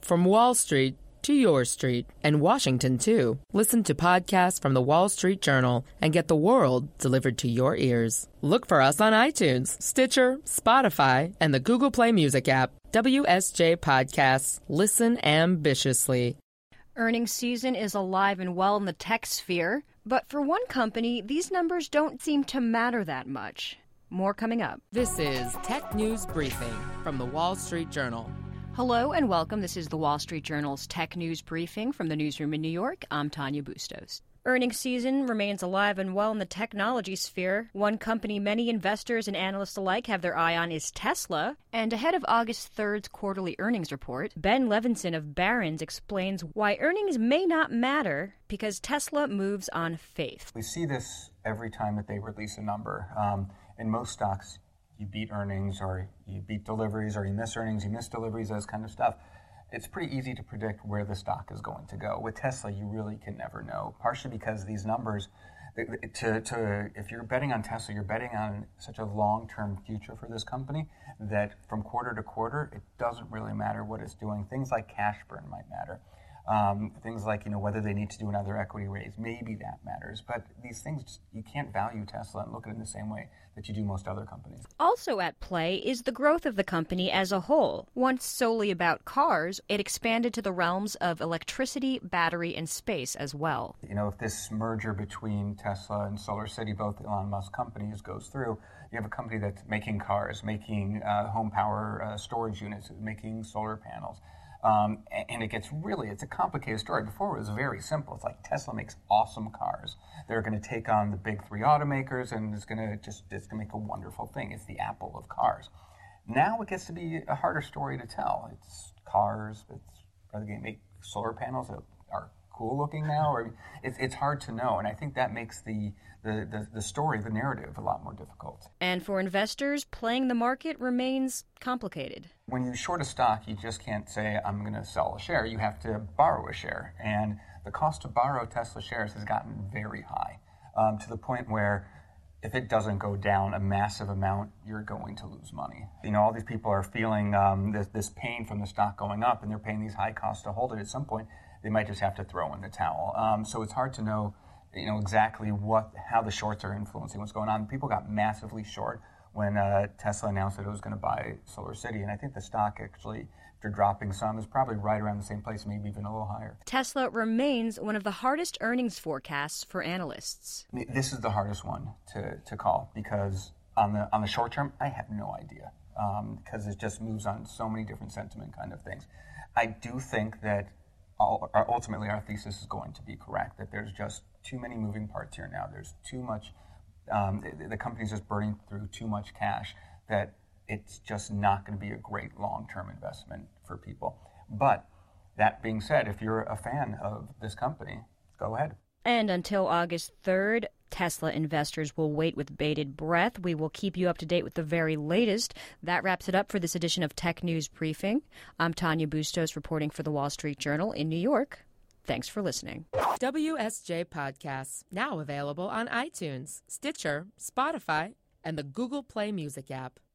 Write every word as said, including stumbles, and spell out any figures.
From Wall Street to your street and Washington, too. Listen to podcasts from the Wall Street Journal and get the world delivered to your ears. Look for us on iTunes, Stitcher, Spotify, and the Google Play Music app. W S J Podcasts. Listen ambitiously. Earnings season is alive and well in the tech sphere, but for one company, these numbers don't seem to matter that much. More coming up. This is Tech News Briefing from the Wall Street Journal. Hello and welcome. This is the Wall Street Journal's Tech News Briefing from the newsroom in New York. I'm Tanya Bustos. Earnings season remains alive and well in the technology sphere. One company many investors and analysts alike have their eye on is Tesla. And ahead of August third's quarterly earnings report, Ben Levinson of Barron's explains why earnings may not matter because Tesla moves on faith. We see this every time that they release a number. Um, in most stocks, you beat earnings or you beat deliveries or you miss earnings, you miss deliveries, those kind of stuff. It's pretty easy to predict where the stock is going to go. With Tesla, you really can never know, partially because these numbers, to, to, if you're betting on Tesla, you're betting on such a long-term future for this company that from quarter to quarter, it doesn't really matter what it's doing. Things like cash burn might matter. Um, things like, you know, whether they need to do another equity raise, maybe that matters. But these things, you can't value Tesla and look at it in the same way that you do most other companies. Also at play is the growth of the company as a whole. Once solely about cars, it expanded to the realms of electricity, battery, and space as well. You know, if this merger between Tesla and SolarCity, both Elon Musk companies, goes through, you have a company that's making cars, making uh, home power uh, storage units, making solar panels. Um, and it gets really, it's a complicated story. Before it was very simple. It's like Tesla makes awesome cars. They're going to take on the big three automakers and it's going to just, it's going to make a wonderful thing. It's the Apple of cars. Now it gets to be a harder story to tell. It's cars, it's, are they going to make solar panels that are cool looking now? Or it's, it's hard to know. And I think that makes the, the, the, the story, the narrative a lot more difficult. And for investors, playing the market remains complicated. When you short a stock, you just can't say, I'm going to sell a share. You have to borrow a share. And the cost to borrow Tesla shares has gotten very high, um, to the point where if it doesn't go down a massive amount, you're going to lose money. You know, all these people are feeling um, this, this pain from the stock going up, and they're paying these high costs to hold it. At some point, they might just have to throw in the towel. Um, so it's hard to know, you know, exactly what, how the shorts are influencing what's going on. People got massively short when uh, Tesla announced that it was going to buy SolarCity. And I think the stock actually, after dropping some, is probably right around the same place, maybe even a little higher. Tesla remains one of the hardest earnings forecasts for analysts. This is the hardest one to, to call because on the on the short term, I have no idea um, because it just moves on so many different sentiment kind of things. I do think that all, ultimately our thesis is going to be correct, that there's just too many moving parts here now. There's too much Um, the, the company's just burning through too much cash that it's just not going to be a great long-term investment for people. But that being said, if you're a fan of this company, go ahead. And until August third, Tesla investors will wait with bated breath. We will keep you up to date with the very latest. That wraps it up for this edition of Tech News Briefing. I'm Tanya Bustos reporting for the Wall Street Journal in New York. Thanks for listening. W S J Podcasts, now available on iTunes, Stitcher, Spotify, and the Google Play Music app.